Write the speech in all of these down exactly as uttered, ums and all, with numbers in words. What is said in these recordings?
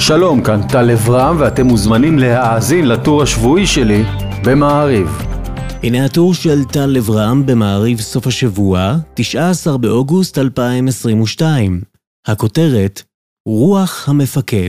שלום, כאן טל אברהם ואתם מוזמנים להאזין לטור השבועי שלי במעריב. הנה הטור של טל אברהם במעריב סוף השבוע, תשעה עשר באוגוסט אלפיים עשרים ושתיים. הכותרת, רוח המפקד.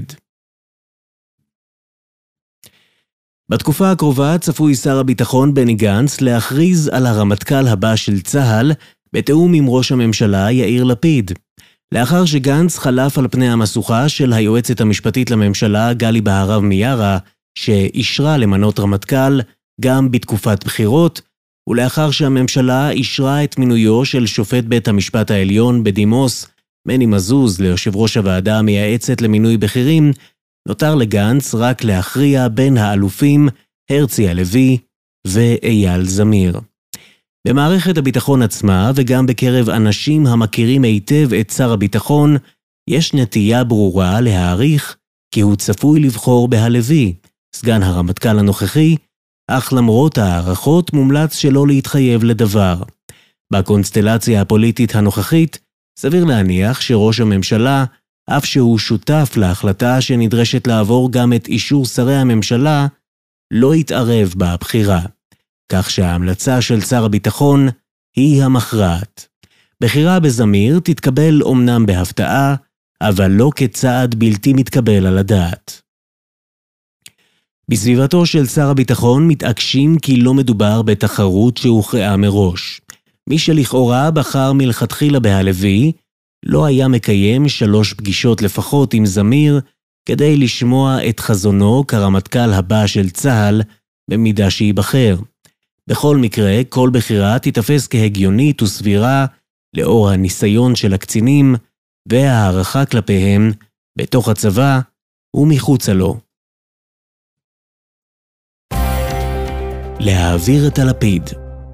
בתקופה הקרובה צפוי שר הביטחון בני גנץ להכריז על הרמטכ"ל הבא של צה"ל בתאום עם ראש הממשלה יאיר לפיד. לאחר שגנץ חלף על פני המסוכה של היועצת המשפטית לממשלה גלי בהרב מיארה, שאישרה למנות רמטכ"ל גם בתקופת בחירות, ולאחר שהממשלה אישרה את מינויו של שופט בית המשפט העליון בדימוס, מני מזוז, ליושב ראש הוועדה המייעצת למינוי בכירים, נותר לגנץ רק להכריע בין האלופים הרצי הלוי ואייל זמיר. במערכת הביטחון עצמה וגם בקרב אנשים המכירים היטב את שר הביטחון, יש נטייה ברורה להעריך כי הוא צפוי לבחור בהלוי, סגן הרמטכ"ל הנוכחי, אך למרות הערכות מומלץ שלא להתחייב לדבר. בקונסטלציה הפוליטית הנוכחית, סביר להניח שראש הממשלה, אף שהוא שותף להחלטה שנדרשת לעבור גם את אישור שרי הממשלה, לא יתערב בבחירה. כך שההמלצה של שר הביטחון היא המכרעת. בחירה בזמיר תתקבל אומנם בהפתעה, אבל לא כצעד בלתי מתקבל על הדעת. בסביבתו של שר הביטחון מתעקשים כי לא מדובר בתחרות שהוכרעה מראש. מי שלכאורה בחר מלכתחילה בהלוי, לא היה מקיים שלוש פגישות לפחות עם זמיר, כדי לשמוע את חזונו כרמטכ"ל הבא של צה"ל, במידה שיבחר. בכל מקרה, כל בחירה תתפס כהגיונית וסבירה, לאור הניסיון של הקצינים, והערכה כלפיהם, בתוך הצבא ומחוצה לו. להעביר את הלפיד.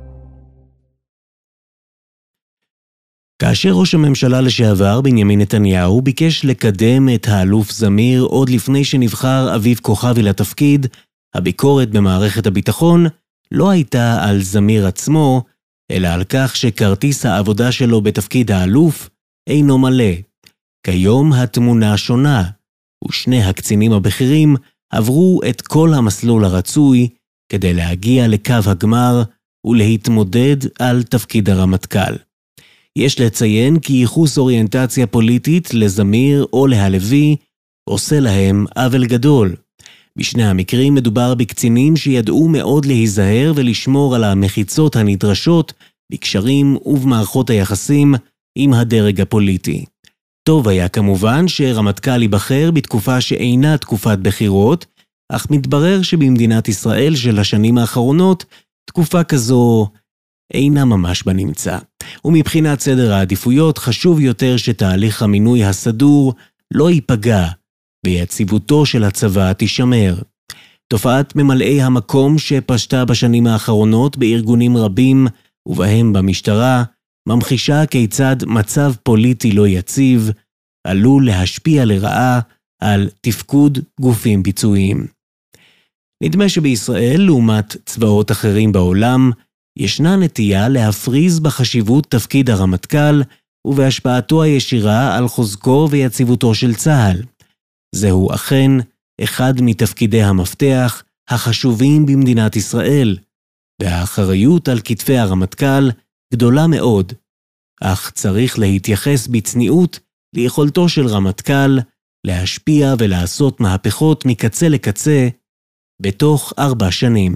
כאשר ראש הממשלה לשעבר בנימין נתניהו ביקש לקדם את האלוף זמיר עוד לפני שנבחר אביב כוכבי לתפקיד, הביקורת במערכת הביטחון לא הייתה על זמיר עצמו, אלא על כך שכרטיס העבודה שלו בתפקיד האלוף אינו מלא. כיום התמונה שונה, ושני הקצינים הבכירים עברו את כל המסלול הרצוי כדי להגיע לקו הגמר ולהתמודד על תפקיד הרמטכ"ל. יש לציין כי ייחוס אוריינטציה פוליטית לזמיר או להלוי עושה להם עוול גדול. בשני המקרים מדובר בקצינים שידעו מאוד להיזהר ולשמור על המחיצות הנדרשות בקשרים ובמערכות היחסים עם הדרג הפוליטי. טוב היה כמובן שרמטכ"ל ייבחר בתקופה שאינה תקופת בחירות, אך מתברר שבמדינת ישראל של השנים האחרונות תקופה כזו אינה ממש בנמצא. ומבחינת סדר העדיפויות חשוב יותר שתהליך המינוי הסדור לא ייפגע, ויציבותו של הצבא תישמר. תופעת ממלאי המקום שפשטה בשנים האחרונות בארגונים רבים, ובהם במשטרה, ממחישה כיצד מצב פוליטי לא יציב, עלול להשפיע לרעה על תפקוד גופים ביצועיים. נדמה שבישראל, לעומת צבאות אחרים בעולם, ישנה נטייה להפריז בחשיבות תפקיד הרמטכ"ל, ובהשפעתו הישירה על חוזקו ויציבותו של צה"ל. זהו אכן אחד מתפקידי המפתח החשובים במדינת ישראל, והאחריות על כתפי הרמטכ"ל גדולה מאוד, אך צריך להתייחס בצניעות ליכולתו של רמטכ"ל להשפיע ולעשות מהפכות מקצה לקצה בתוך ארבע שנים.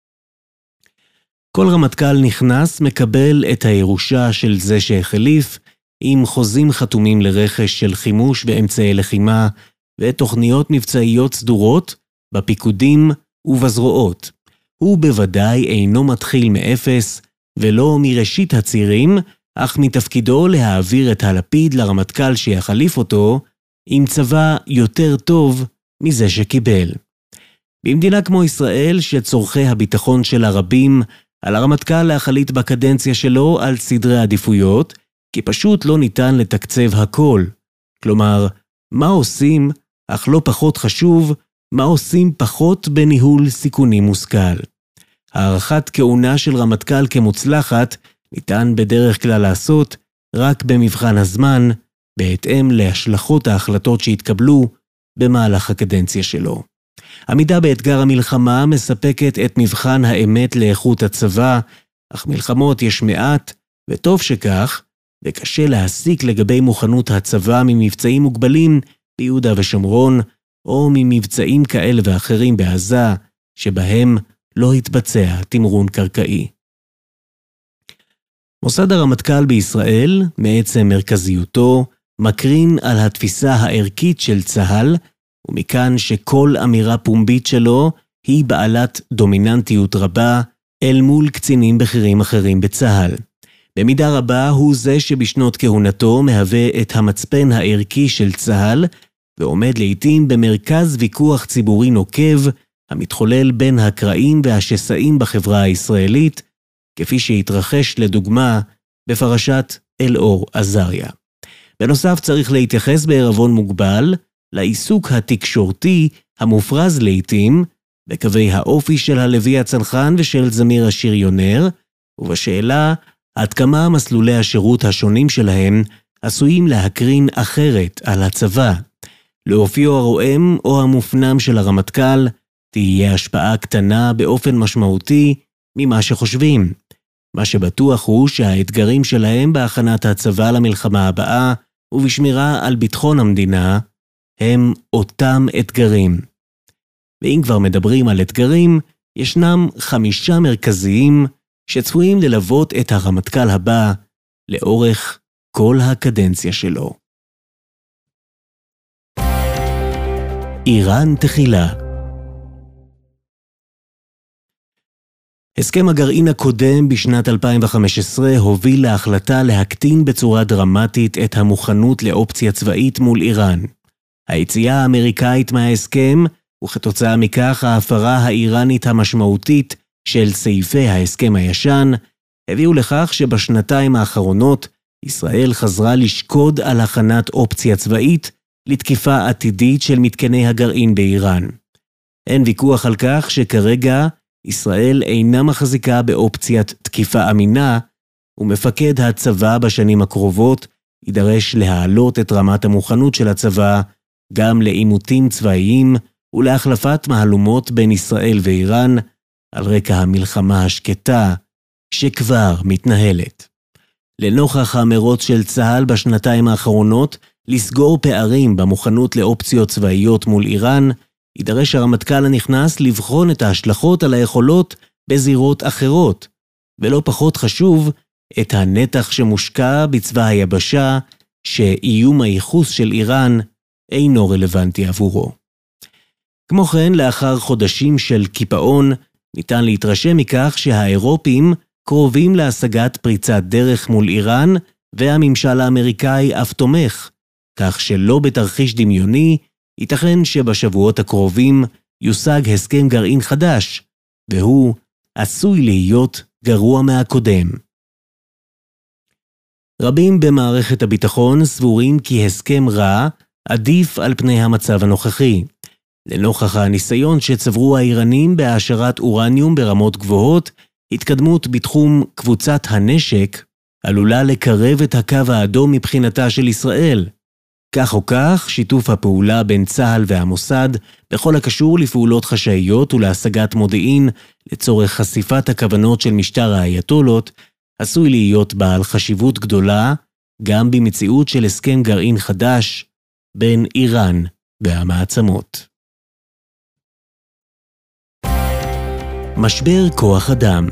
כל רמטכ"ל נכנס מקבל את הירושה של זה שהחליף, עם חוזים חתומים לרכש של חימוש באמצעי לחימה, ותוכניות מבצעיות סדורות בפיקודים ובזרועות. הוא בוודאי אינו מתחיל מאפס, ולא מראשית הצירים, אך מתפקידו להעביר את הלפיד לרמטכ"ל שיחליף אותו, עם צבא יותר טוב מזה שקיבל. במדינה כמו ישראל, שצורכי הביטחון של הרבים, על הרמטכ"ל להחליט בקדנציה שלו על סדרי עדיפויות, כי פשוט לא ניתן לתקצב הכל. כלומר, מה עושים, אך לא פחות חשוב, מה עושים פחות בניהול סיכונים מושכל. הערכת כהונה של רמטכ"ל כמוצלחת ניתן בדרך כלל לעשות רק במבחן הזמן, בהתאם להשלכות ההחלטות שהתקבלו במהלך הקדנציה שלו. עמידה באתגר המלחמה מספקת את מבחן האמת לאיכות הצבא, אך מלחמות יש מעט, וטוב שכך, וקשה להסיק לגבי מוכנות הצבא ממבצעים מוגבלים ביהודה ושומרון, או ממבצעים כאלה ואחרים בעזה, שבהם לא התבצע תמרון קרקעי. מוסד הרמטכ"ל בישראל, מעצם מרכזיותו, מקרין על התפיסה הערכית של צה"ל, ומכאן שכל אמירה פומבית שלו היא בעלת דומיננטיות רבה אל מול קצינים בכירים אחרים בצה"ל. במידה רבה הוא זה שבשנות כהונתו מהווה את המצפן הערכי של צה"ל, ועומד לעתים במרכז ויכוח ציבורי נוקב, המתחולל בין הקראים והשסעים בחברה הישראלית, כפי שהתרחש לדוגמה בפרשת אלאור עזריה. בנוסף צריך להתייחס בערבון מוגבל לעיסוק התקשורתי המופרז לעתים, בקווי האופי של הלוי הצנחן ושל זמיר השריונר, ובשאלה עד כמה מסלולי השירות השונים שלהם עשויים להקרין אחרת על הצבא. לאופיו הרועם או המופנם של הרמטכ"ל תהיה השפעה קטנה באופן משמעותי ממה שחושבים. מה שבטוח הוא שהאתגרים שלהם בהכנת הצבא למלחמה הבאה ובשמירה על ביטחון המדינה הם אותם אתגרים. ואם כבר מדברים על אתגרים, ישנם חמישה מרכזיים שצפויים ללוות את הרמטכ"ל הבא לאורך כל הקדנציה שלו. איראן תחילה. הסכם הגרעין הקודם בשנת אלפיים וחמש עשרה הוביל להחלטה להקטין בצורה דרמטית את המוכנות לאופציה צבאית מול איראן. היציאה האמריקאית מההסכם, וכתוצאה מכך ההפרה האיראנית המשמעותית של סעיפי ההסכם הישן, הביאו לכך שבשנתיים האחרונות ישראל חזרה לשקוד על הכנת אופציה צבאית לתקיפה עתידית של מתקני הגרעין באיראן. אין ויכוח על כך שכרגע ישראל אינה מחזיקה באופציית תקיפה אמינה, ומפקד הצבא בשנים הקרובות יידרש להעלות את רמת המוכנות של הצבא גם לעימותים צבאיים ולהחלפת מהלומות בין ישראל ואיראן על רקע המלחמה השקטה שכבר מתנהלת. לנוכח המרוץ של צה"ל בשנתיים האחרונות לסגור פערים במוכנות לאופציות צבאיות מול איראן, יידרש הרמטכ"ל הנכנס לבחון את ההשלכות על היכולות בזירות אחרות, ולא פחות חשוב, את הנתח שמושקע בצבא היבשה, שאיום הייחוס של איראן אינו רלוונטי עבורו. כמו כן, לאחר חודשים של קיפאון, ניתן להתרשם מכך שהאירופים קרובים להשגת פריצת דרך מול איראן, והממשל האמריקאי אף תומך, כך שלא בתרחיש דמיוני, ייתכן שבשבועות הקרובים יושג הסכם גרעין חדש, והוא עשוי להיות גרוע מהקודם. רבים במערכת הביטחון סבורים כי הסכם רע עדיף על פני המצב הנוכחי. לנוכח הניסיון שצברו האיראנים בהעשרת אורניום ברמות גבוהות, התקדמות בתחום קבוצת הנשק עלולה לקרב את הקו האדום מבחינתה של ישראל. כך או כך, שיתוף הפעולה בין צה"ל והמוסד בכל הקשור לפעולות חשאיות ולהשגת מודיעין לצורך חשיפת הכוונות של משטר האייתולות, עשוי להיות בעל חשיבות גדולה גם במציאות של הסכם גרעין חדש בין איראן והמעצמות. משבר כוח אדם.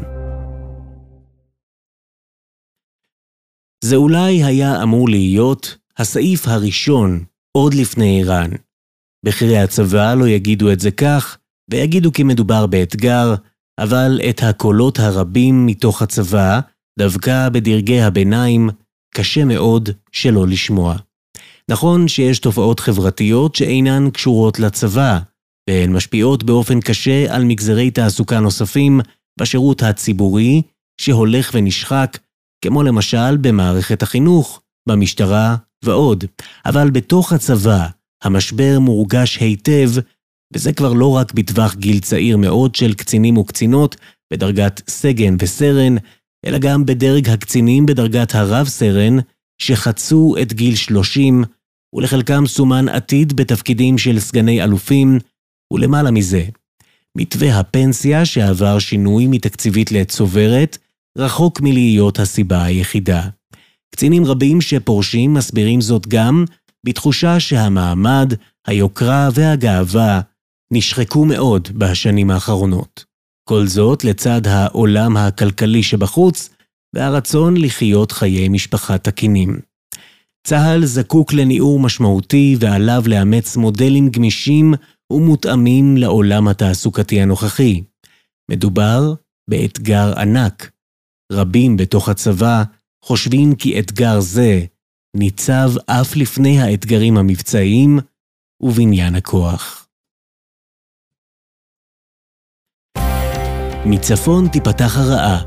זה אולי היה אמור להיות הסעיף הראשון עוד לפני איראן. בכירי הצבא לא יגידו את זה כך, ויגידו כי מדובר באתגר, אבל את הקולות הרבים מתוך הצבא, דווקא בדרגי הביניים, קשה מאוד שלא לשמוע. נכון שיש תופעות חברתיות שאינן קשורות לצבא, והן משפיעות באופן קשה על מגזרי תעסוקה נוספים בשירות הציבורי שהולך ונשחק, כמו למשל במערכת החינוך, במשטרה ועוד. אבל בתוך הצבא המשבר מורגש היטב, וזה כבר לא רק בטווח גיל צעיר מאוד של קצינים וקצינות בדרגת סגן וסרן, אלא גם בדרג הקצינים בדרגת הרב סרן שחצו את גיל שלושים ולחלקם סומן עתיד בתפקידים של סגני אלופים, ולמעלה מזה. מתווה הפנסיה שעבר שינוי מתקציבית לצוברת, רחוק מלהיות הסיבה היחידה. קצינים רבים שפורשים מסבירים זאת גם בתחושה שהמעמד, היוקרה והגאווה נשחקו מאוד בשנים האחרונות. כל זאת לצד העולם הכלכלי שבחוץ והרצון לחיות חיי משפחה תקינים. צה"ל זקוק לניעור משמעותי ועליו לאמץ מודלים גמישים ומותאמים לעולם התעסוקתי הנוכחי. מדובר באתגר ענק. רבים בתוך הצבא חושבים כי אתגר זה ניצב אף לפני האתגרים המבצעיים ובניין הכוח. מצפון תיפתח הרעה.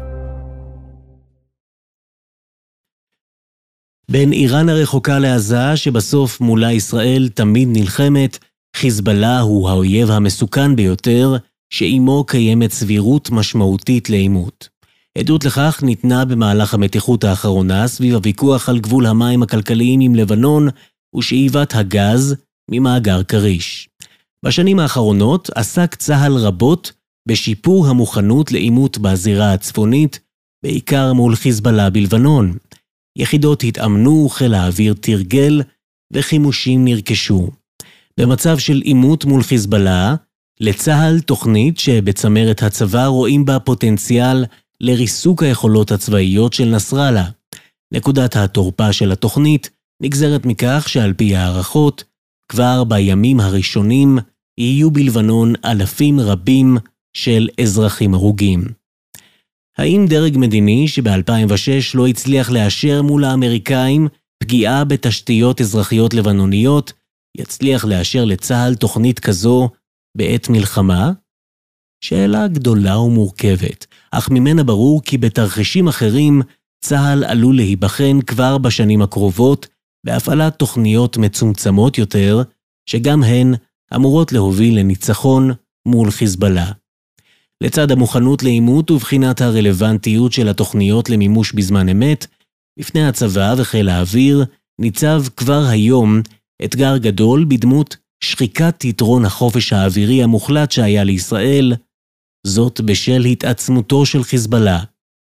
בין איראן הרחוקה לעזה, שבסוף מולה ישראל תמיד נלחמת, חיזבאללה הוא האויב המסוכן ביותר, שעימו קיימת סבירות משמעותית לעימות. עדות לכך ניתנה במהלך המתיחות האחרונה סביב הוויכוח על גבול המים הכלכליים עם לבנון ושאיבת הגז ממאגר כריש. בשנים האחרונות עסק צה"ל רבות בשיפור המוכנות לעימות בזירה הצפונית, בעיקר מול חיזבאללה בלבנון. יחידות התאמנו, חיל האוויר תרגל וחימושים נרכשו. במצב של עימות מול חיזבאללה, לצה"ל תוכנית שבצמרת הצבא רואים בה פוטנציאל לריסוק היכולות הצבאיות של נסראללה. נקודת התורפה של התוכנית נגזרת מכך שעל פי הערכות, כבר בימים הראשונים יהיו בלבנון אלפים רבים של אזרחים הרוגים. האם דרג מדיני שב-אלפיים ושש לא הצליח לאשר מול האמריקאים פגיעה בתשתיות אזרחיות לבנוניות, יצליח לאשר לצה"ל תוכנית כזו בעת מלחמה? שאלה גדולה ומורכבת, אך ממנה ברור כי בתרחישים אחרים צה"ל עלול להיבחן כבר בשנים הקרובות בהפעלת תוכניות מצומצמות יותר, שגם הן אמורות להוביל לניצחון מול חיזבאללה. לצד המוכנות לעימות ובחינת הרלוונטיות של התוכניות למימוש בזמן אמת, בפני הצבא וחיל האוויר ניצב כבר היום אתגר גדול בדמות שחיקת יתרון החופש האווירי המוחלט שהיה לישראל, זאת בשל התעצמותו של חיזבאללה.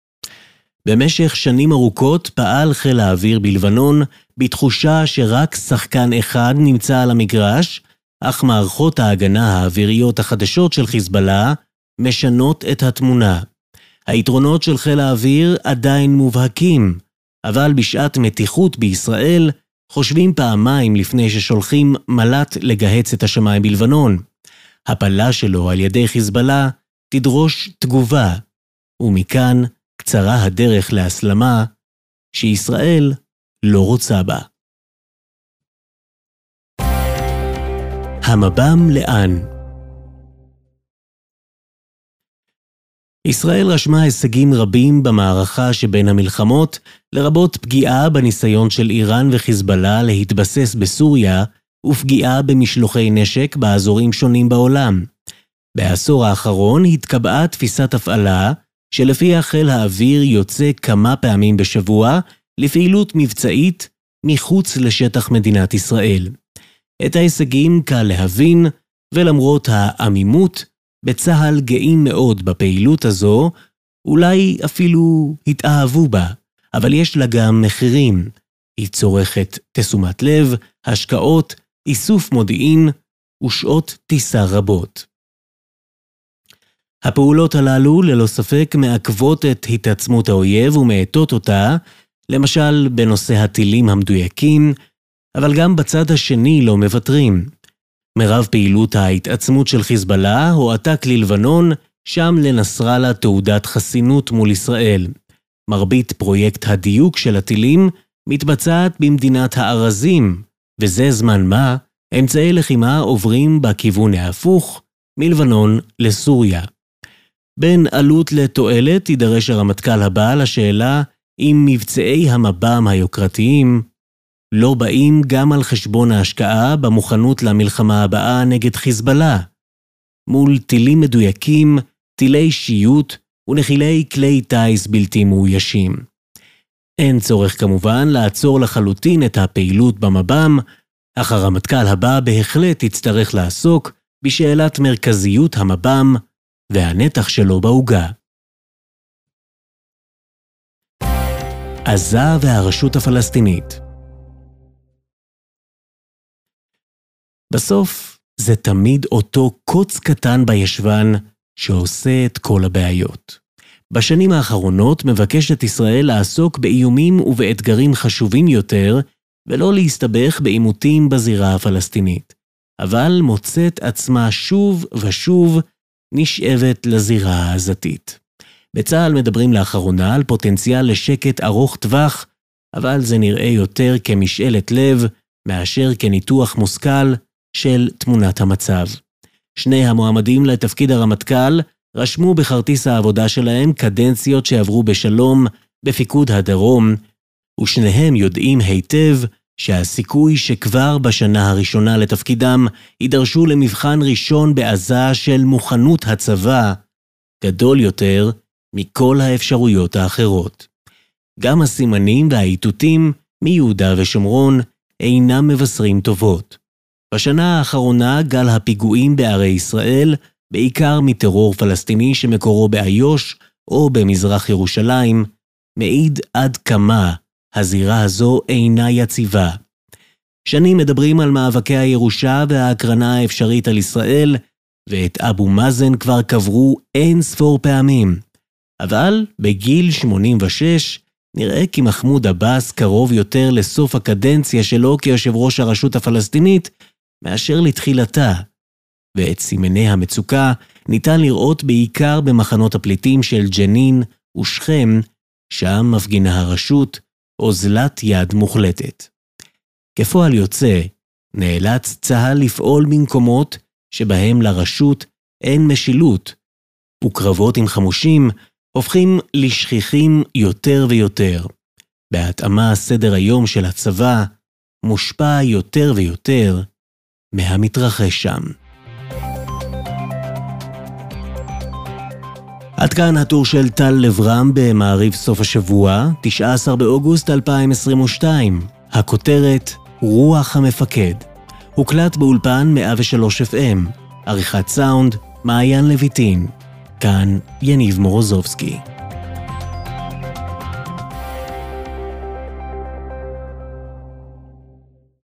במשך שנים ארוכות פעל חיל האוויר בלבנון בתחושה שרק שחקן אחד נמצא על המגרש, אך מערכות ההגנה האוויריות החדשות של חיזבאללה משנות את התמונה. היתרונות של חיל האוויר עדיין מובהקים, אבל בשעת מתיחות בישראל חושבים פעמיים לפני ששולחים מל"ט לגהץ את השמיים בלבנון. הפלה שלו על ידי חיזבאללה תדרוש תגובה, ומכאן קצרה הדרך להסלמה שישראל לא רוצה בה. המב"ם לאן? ישראל רשמה הישגים רבים במערכה שבין המלחמות, לרבות פגיעה בניסיון של איראן וחיזבאללה להתבסס בסוריה, ופגיעה במשלוחי נשק באזורים שונים בעולם. בעשור האחרון התקבעה תפיסת הפעלה, שלפיה חיל האוויר יוצא כמה פעמים בשבוע לפעילות מבצעית מחוץ לשטח מדינת ישראל. את ההישגים קל להבין, ולמרות העמימות, בצה"ל גאים מאוד בפעילות הזו, אולי אפילו התאהבו בה, אבל יש לה גם מחירים. היא צורכת תשומת לב, השקעות, איסוף מודיעין ושעות טיסה רבות. הפעולות הללו ללא ספק מעכבות את התעצמות האויב ומעטות אותה, למשל בנושא הטילים המדויקים, אבל גם בצד השני לא מוותרים. מרב פעילות ההתעצמות של חיזבאללה הועתק ללבנון, שם לנסראללה תעודת חסינות מול ישראל. מרבית פרויקט הדיוק של הטילים מתבצעת במדינת הארזים, וזה זמן מה אמצעי לחימה עוברים בכיוון ההפוך מלבנון לסוריה. בין עלות לתועלת יידרש הרמטכ"ל הבא לשאלה אם מבצעי המב"ם היוקרתיים לא באים גם על חשבון ההשקעה במוכנות למלחמה הבאה נגד חיזבאללה, מול טילים מדויקים, טילי שיוט ונחילי כלי טייס בלתי מאוישים. אין צורך כמובן לעצור לחלוטין את הפעילות במב"ם, אך הרמטכ"ל הבא בהחלט יצטרך לעסוק בשאלת מרכזיות המב"ם והנתח שלו בעוגה. עזה והרשות הפלסטינית. בסוף זה תמיד אותו קוץ קטן בישבן שעושה את כל הבעיות. בשנים האחרונות מבקשת ישראל לעסוק באיומים ובאתגרים חשובים יותר, ולא להסתבך בעימותים בזירה הפלסטינית. אבל מוצאת עצמה שוב ושוב נשאבת לזירה העזתית. בצה"ל מדברים לאחרונה על פוטנציאל לשקט ארוך טווח, אבל זה נראה יותר כמשאלת לב מאשר כניתוח מושכל של תמונת המצב. שני המועמדים לתפקיד הרמטכ"ל רשמו בכרטיס העבודה שלהם קדנציות שעברו בשלום בפיקוד הדרום, ושניהם יודעים היטב שהסיכוי שכבר בשנה הראשונה לתפקידם יידרשו למבחן ראשון בעזה של מוכנות הצבא גדול יותר מכל האפשרויות האחרות. גם הסימנים והאיתותים מיהודה ושומרון אינם מבשרים טובות. בשנה האחרונה גל הפיגועים בערי ישראל, בעיקר מטרור פלסטיני שמקורו באיו"ש או במזרח ירושלים, מעיד עד כמה הזירה הזו אינה יציבה. שנים מדברים על מאבקי הירושה וההקרנה האפשרית על ישראל, ואת אבו מאזן כבר קברו אין ספור פעמים. אבל בגיל שמונים ושש נראה כי מחמוד עבאס קרוב יותר לסוף הקדנציה שלו כיושב ראש הרשות הפלסטינית מאשר לתחילתה, ואת סימני המצוקה ניתן לראות בעיקר במחנות הפליטים של ג'נין ושכם, שם מפגינה הרשות אוזלת יד מוחלטת. כפועל יוצא, נאלץ צה"ל לפעול במקומות שבהם לרשות אין משילות, וקרבות עם חמושים הופכים לשכיחים יותר ויותר. בהתאמה סדר היום של הצבא מושפע יותר ויותר מהמתרחש שם. עד כאן הטור של טל לברם במעריב סוף השבוע, תשעה עשר באוגוסט אלפיים עשרים ושתיים. הכותרת רוח המפקד. הוקלט באולפן מאה ושלוש אף אם. עריכת סאונד מעיין לויטין. כאן יניב מורוזובסקי.